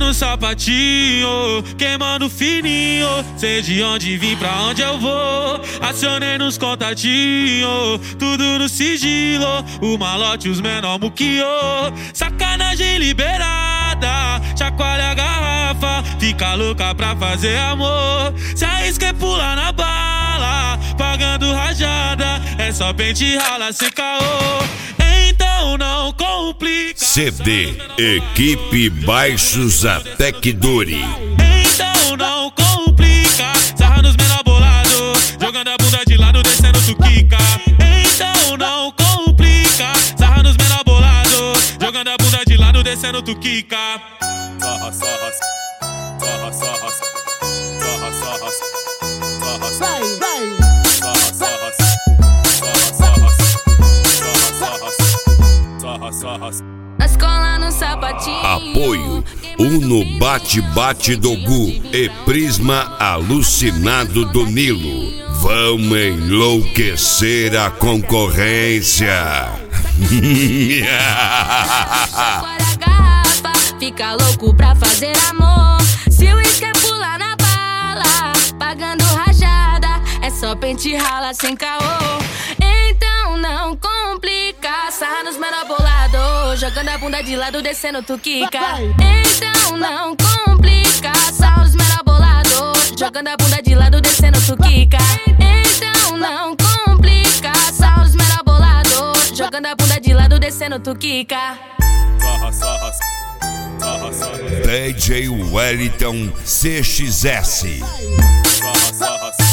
no sapatinho, queimando fininho. Sei de onde vim, pra onde eu vou. Acionei nos contatinhos, tudo no sigilo. O malote, os menor muquiô. Sacanagem liberada, chacoalha a garrafa. Fica louca pra fazer amor. Se arrisca e pula na bala, pagando rajada. É só pente rala sem caô. Então não complica. CD Equipe Baixos Atec Duri. Então não complica. Sarra nos menor bolado, jogando a bunda de lado, descendo tu quica. Então não complica. Sarra nos menor bolado, jogando a bunda de lado, descendo tu quica. Sarra, sarra, sarra, sarra, sarra, sarra, sarra, Vai, vai. sarra, sarra, sarra, sarra, sarra. Na escola no sapatinho. Apoio Uno Bate-Bate do Gu e Prisma Alucinado do Nilo. Vamos enlouquecer a concorrência. Chacoalha a garrafa, fica louco pra fazer amor. Se o uísque pular na bala, pagando rajada. É só pente rala sem caô. Então não complica. Sarra nos menor bolado, jogando a bunda de lado, descendo tu quica. Então não complica. Sarra nos menor bolado, jogando a bunda de lado, descendo tu quica. Então não complica. Sarra nos menor bolado, jogando a bunda de lado, descendo tu quica. Sarra, sarra, sarra, sarra. DJ Wellington CXS. Sarra, sarra,